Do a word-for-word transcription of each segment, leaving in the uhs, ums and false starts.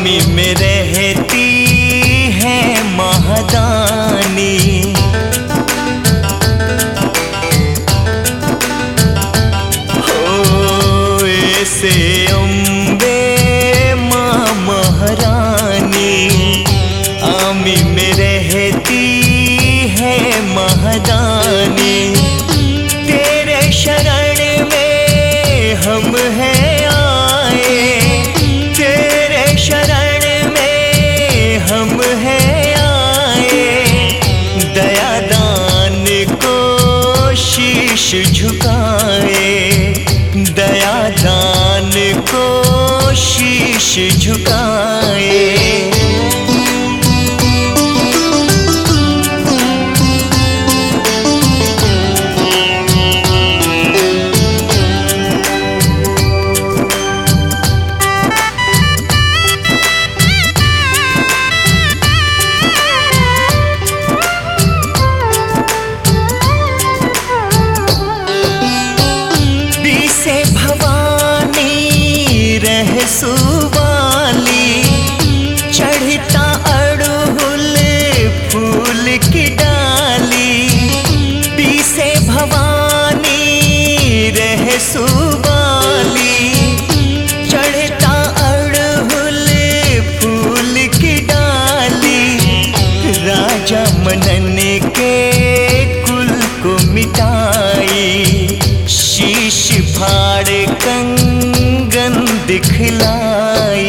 आमी में रहती है महादानी। हो ऐसे अम्बे माँ महारानी, आमी में रहती है महादानी। तेरे शरण में हम हैं आए, तेरे शरण में हम हैं आए। दया दान को शीश झुकाए, दया दान को शीश झुकाए। सुवाली चढ़ता अड़हुल फूल की डाली, पीसे भवानी रह सुवाली चढ़ता अड़हुल फूल की डाली। राजा मनन के कुल को मिटाई, शीश फाड़ कंगन दिखलाई।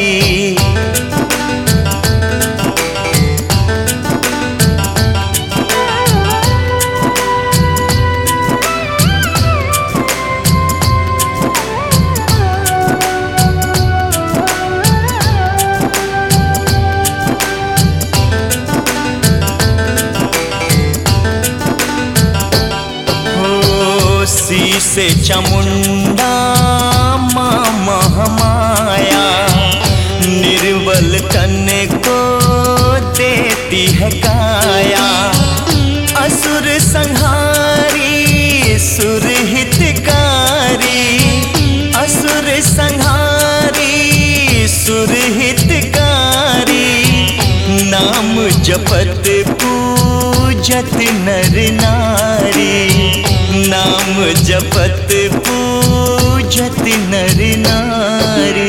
हो शीसे चामुंडा माँ महामाया, निर्बल तन को देती है काया। असुर संहारी सुर हितकारी, असुर संहारी सुर हितकारी। नाम जपत पूजत नर नारी, नाम जपत पूजत नर नारी।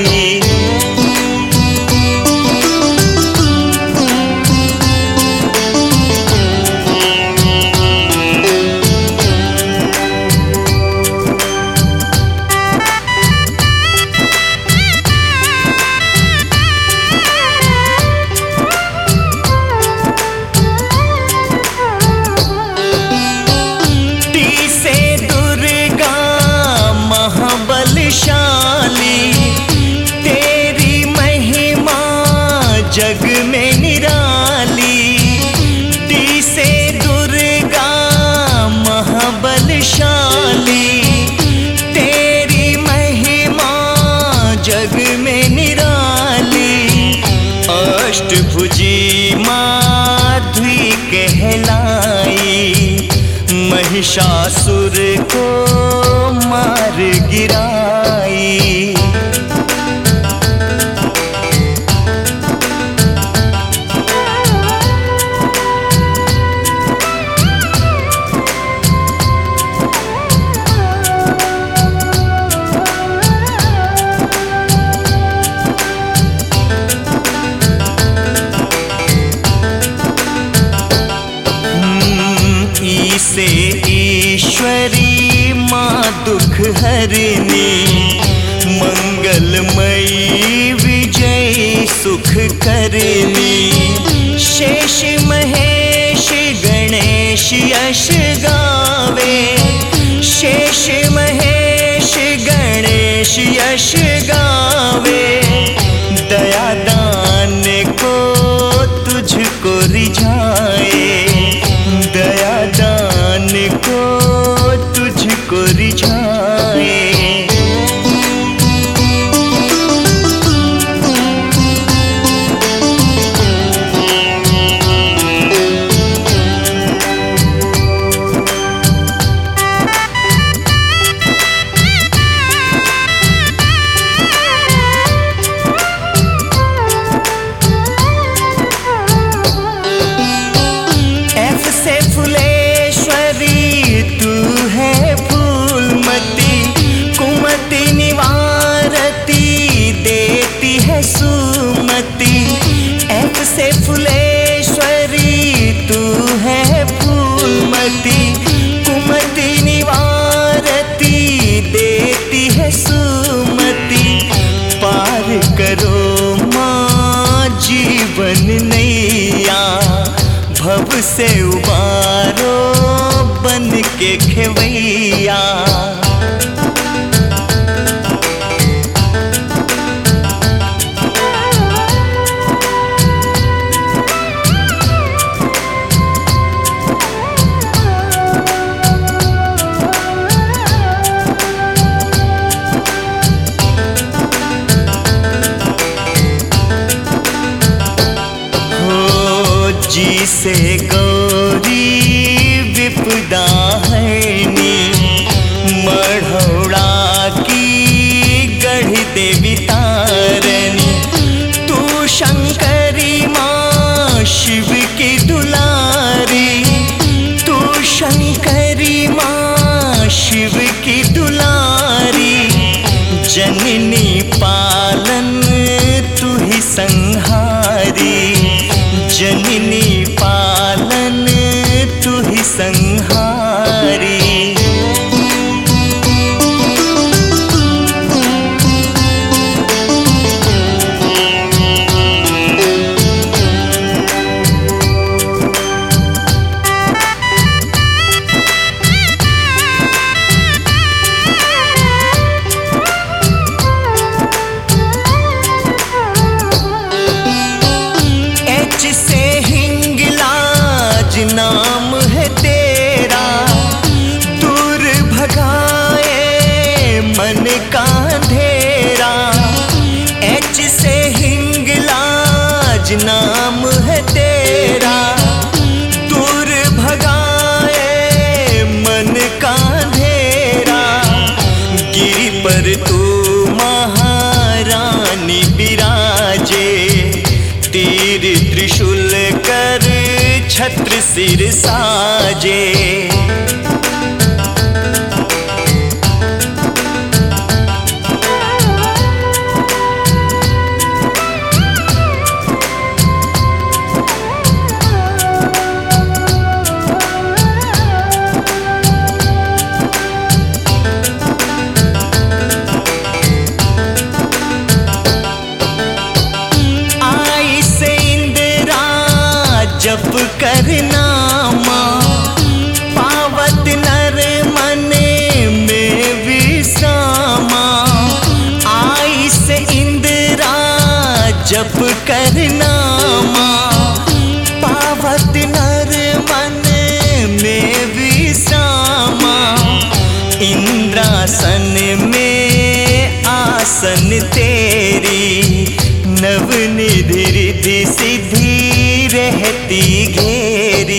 तेरी महिमा जग में निराली, डी से दुर्गा महाबलशाली। तेरी महिमा जग में निराली, अष्टभुजी माधवी कहलाई। महिषासुर को मार गिराई। से ईश्वरी माँ दुख हरनी, मंगलमयी विजय सुख करनी। शेष महेश गणेश यश गावे, शेष महेश गणेश यश गावे। दया दान को तुझको रिझाए, दया दान को तुझको रिझाए। भव से उबारो बन के खेवैया। जी से गौरी विपदा हरनी, मढ़ौड़ा की गढ़ देवी तारनी। तू शंकरी माँ शिव की दुलारी, तू शंकरी माँ शिव की दुलारी। जननी पालन तू ही संहारी, जननी पालन तू ही संहारी। नाम है तेरा, दूर भगाए मन का अंधेरा। एच से हिंगलाज नाम है तेरा, दूर भगाए मन का अंधेरा। गिरि पर तू महारानी विराजे, तीर त्रिशूल कर छत्र सिर साजे। आई से इंदिरा जप करना माँ, पावत नर मन में विश्रामा। आई से इंदिरा जप करना माँ, पावत नर मन में विश्रामा। इंद्रासन में आसन तेरी, नवनिधि रिद्धि सिद्धि रहती घेरी।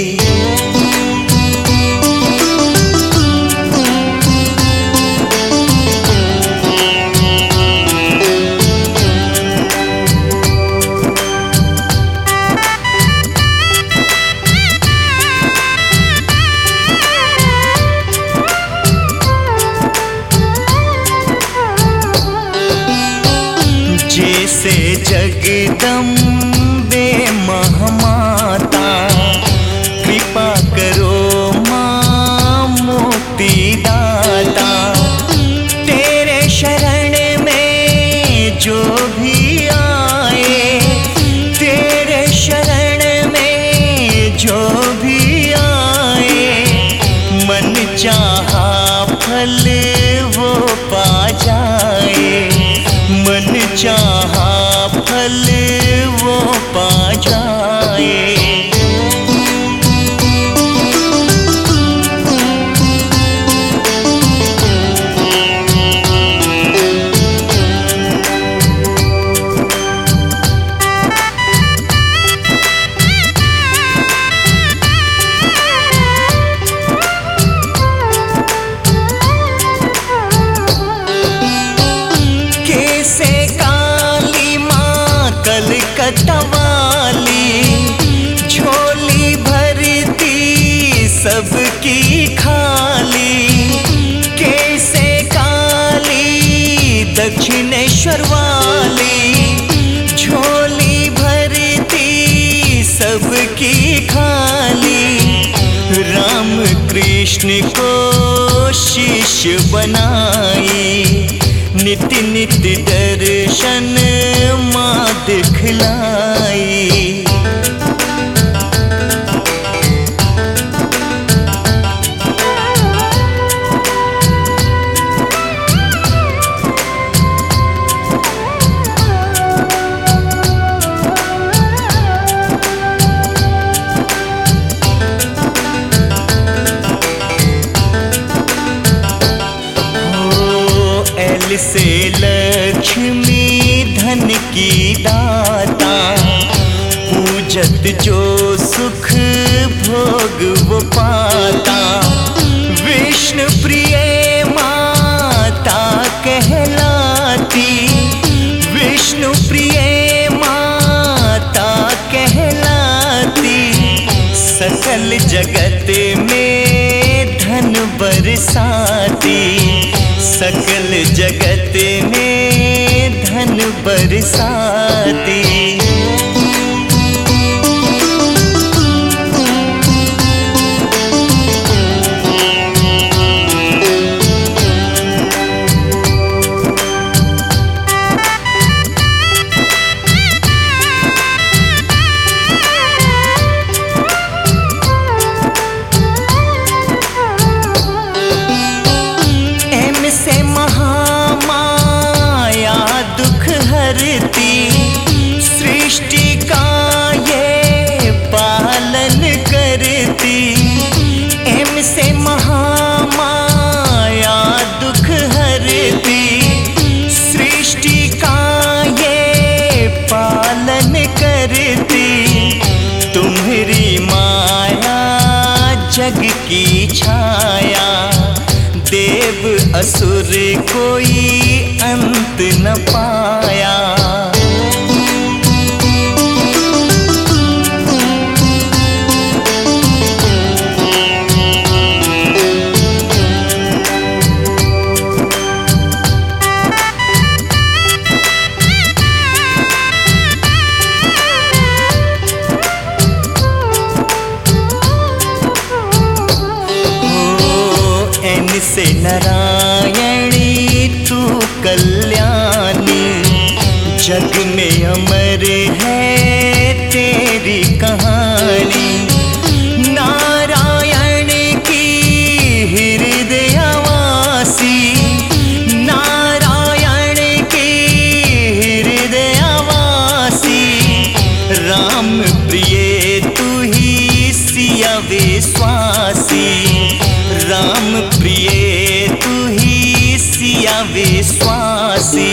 जैसे जगदम्बे महामाता, कृपा करो माँ मुक्ति दाता। तेरे शरण में जो भी आए, तेरे शरण में जो भी आए, मन चाहा फल वो पा जाए, मन चाहा फल वो पा जाए। कलकत्तावाली झोली भरती सबकी खाली, कैसे काली दक्षिणेश्वर वाली। झोली भरती सबकी खाली, राम कृष्ण को शिष्य बनाई। नित्य नित्य दर्शन माँ दिखलाई। पूजत जो सुख भोग वो पाता। विष्णु प्रिय माता कहलाती, विष्णु प्रिय माता कहलाती। सकल जगत में धन बरसाती, सकल जगत में धन बरसाती। से महामाया दुख हरती, सृष्टि का ये पालन करती। एम से महामाया दुख हरती, सृष्टि का ये पालन करती। तुम्हारी माया जग की छाया, देव असुर कोई अंत न पाया। से नारायणी तू कल्याणी, जग में अमर है तेरी कहानी। नारायण की हृदयवासी, नारायण की हृदयवासी। राम प्रिय तू ही सिया विश्वासी, राम प्रिय तू ही सिया विश्वासी।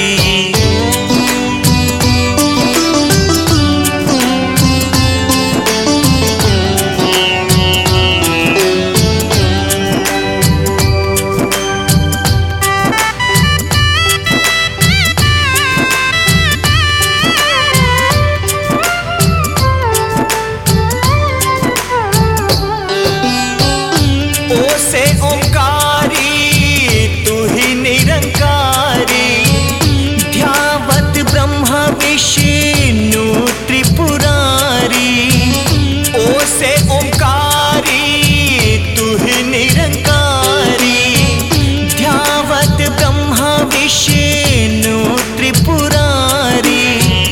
ओ से ओंकारी तू ही निरंकारी, ध्यावत ब्रह्मा विष्णु त्रिपुरारी। ओ से ओंकारी तू ही निरंकारी, ध्यावत ब्रह्मा विष्णु त्रिपुरारी।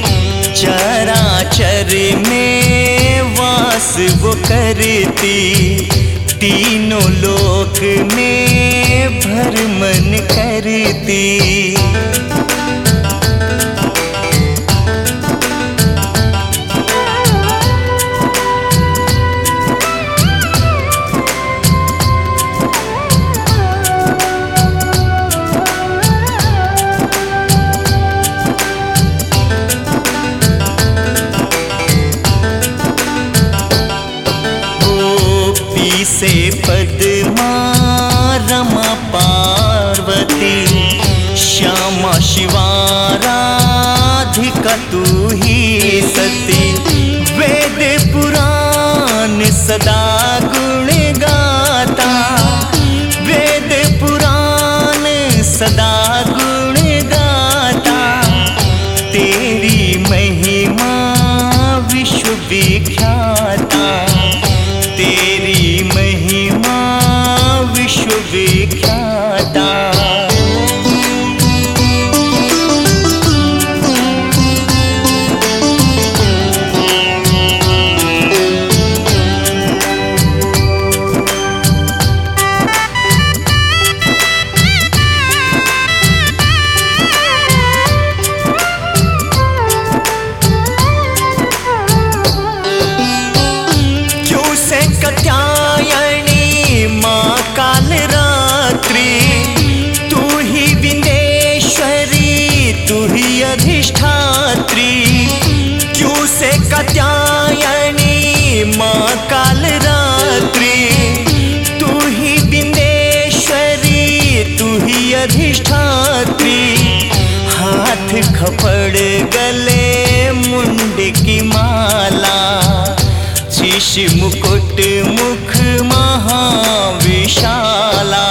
चराचर में वास वो करती, तीनों लोक में भ्रमण करती। से पद्मा रमा पार्वती, श्यामा शिवा राधिका तू ही सती। वेद पुराण सदा गुण गाता, वेद पुराण सदा गुण गाता। तेरी महिमा विश्व विख्याता, तेरी महिमा विश्व विख्याता। कात्यायनी माँ काल रात्रि, तू ही विंध्येश्वरी तू ही अधिष्ठात्री। क्यों से कात्यायनी माँ काल रात्रि, तू ही बिंदेश्वरी, तू ही अधिष्ठात्री। हाथ खपड़ गले मुंड की माला, शीश मुकुट मुख महाविशाला।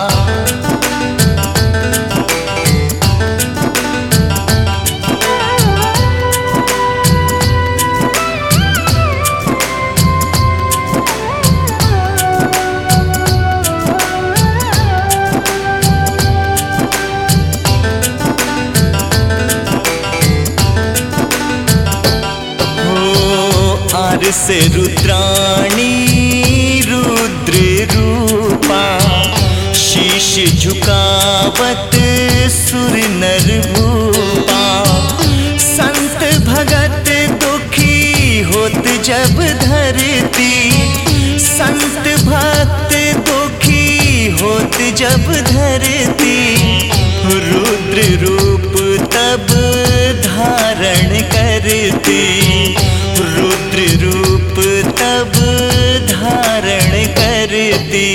से रुद्राणी रुद्र रूपा, शीश झुकावत सुर नर भूपा। संत भगत दुखी होत जब धरती, संत भक्त दुखी होत जब धरती। रुद्र रूप तब धारण करती, रुद्र रूप तब धारण करती।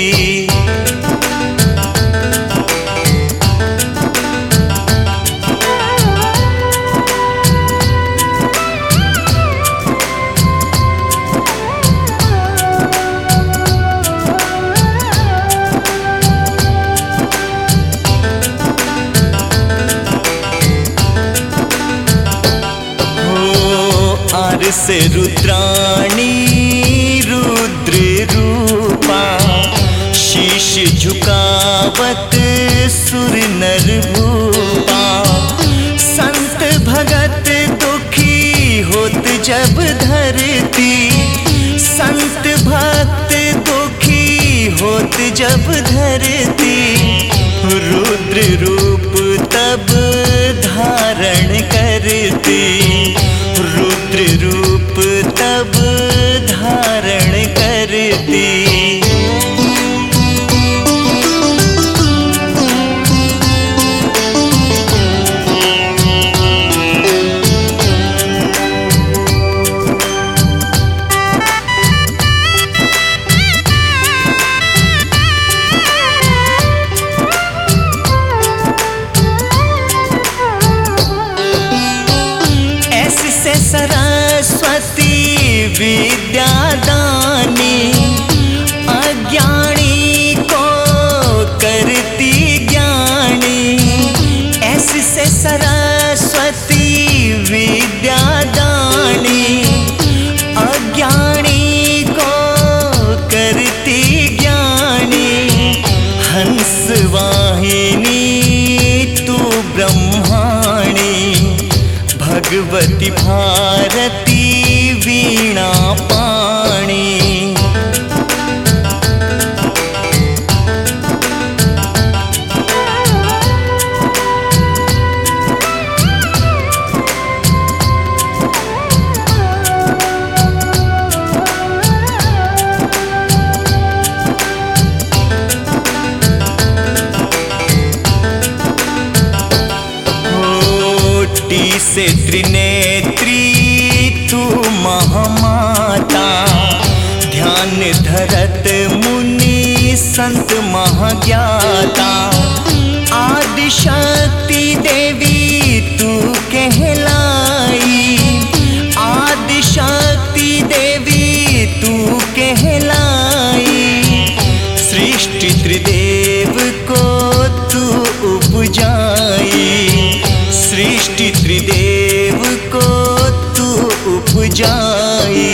से रुद्राणी रुद्र रूपा, शीश झुकावत सुर नर भूपा। संत भगत दुखी होत जब धरती, संत भक्त दुखी होत जब धरती। रुद्र रूप तब धारण करती, रुद्र रूप तब धारण करती। सरस्वती विद्यादानी, अज्ञानी को करती ज्ञानी। ऐसे सरस्वती विद्यादानी, अज्ञानी को करती ज्ञानी। हंस वाहिनी तू ब्रह्माणी, भगवती भारती वीणा पाणी। से त्रिनेत्री तू महामाता, ध्यान धरत मुनि संत महाज्ञाता। आदिशक्ति देवी तू कहलाई, आदिशक्ति देवी तू कहलाई। सृष्टि त्रिदेव को तू उपजाई, सृष्टि त्रिदेव को तू उपजाई।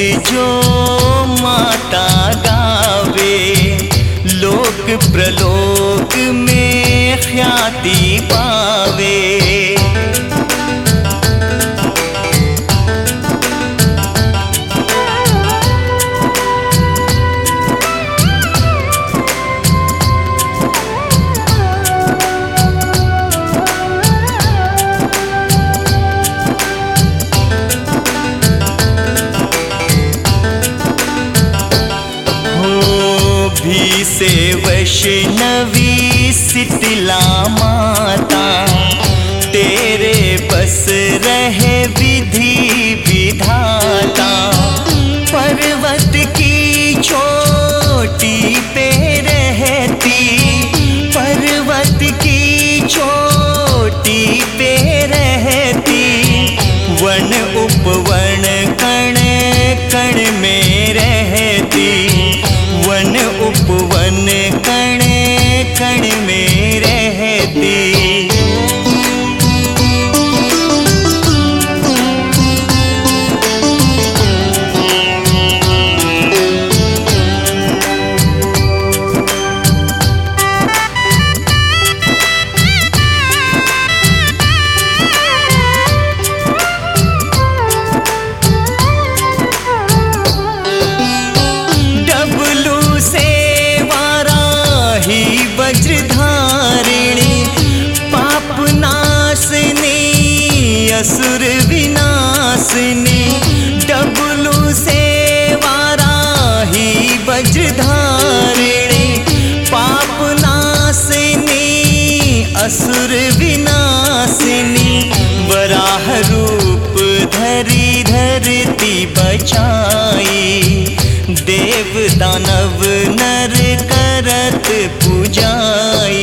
जो माता गावे, लोक प्रलोक में ख्याति पावे। भी से वैष्णवी शीतला माता, तेरे बस रहे विधि विधाता। पर्वत की चोटी पे रहती, पर्वत की चोटी पे रहती, वन उपवन कण कण में रहती, वन उपवन कण कण में रहती। वज्रधारिणी पाप नाशनी असुर विनाशिनी, डबलू से वाराही वज्रधारिणी पाप नाशनी असुर विनाशिनी। वराह रूप धरी धरती बचाई, देव दानव नर करत पूजाई।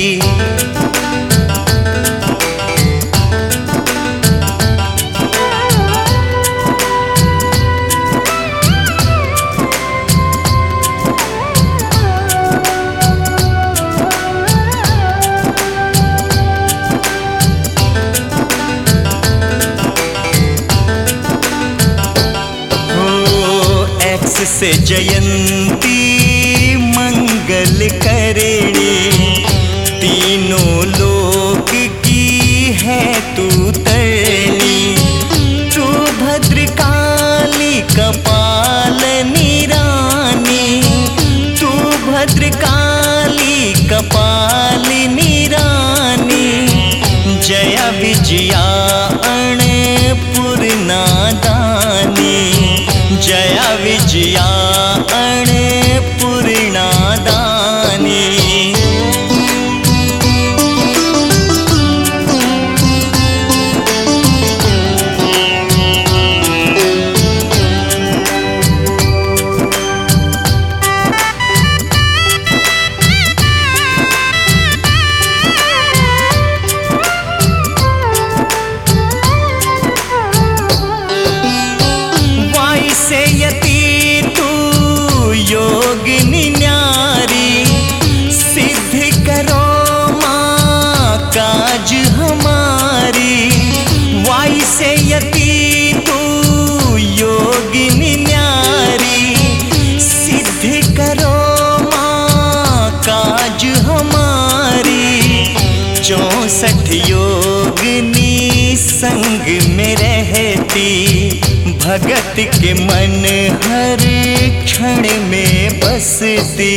एक्स से जयंती मंगल करेणी, तीनों लोक की है तू तरणी। तू भद्रकाली कपालिनी रानी, तू भद्रकाली कपालिनी रानी। जया विजया अन्नपूर्णा दानी, जया विजया अन्नपूर्णा दानी। से यति तू योगिनी न्यारी, सिद्ध करो माँ काज हमारी। वाई से यति तू योगिनी न्यारी, सिद्ध करो माँ काज हमारी। चौसठ योगिनी संग में रहती, भगत के मन हर क्षण में बसती।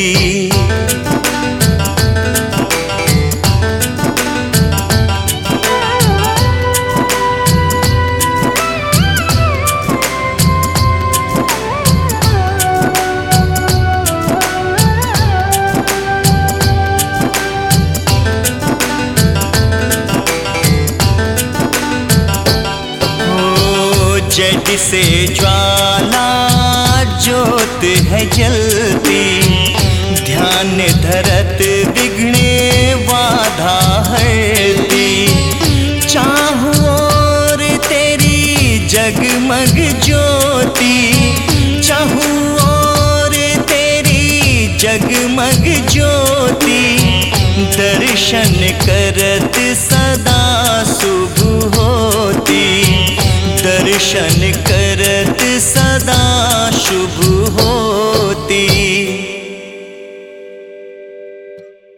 जड से ज्वाला ज्योत है जलती, ध्यान धरत विघ्ने बाधा हरती। चाहूं और तेरी जगमग ज्योति, चाहूं और तेरी जगमग ज्योति। दर्शन करत सदा शुभ होती, दर्शन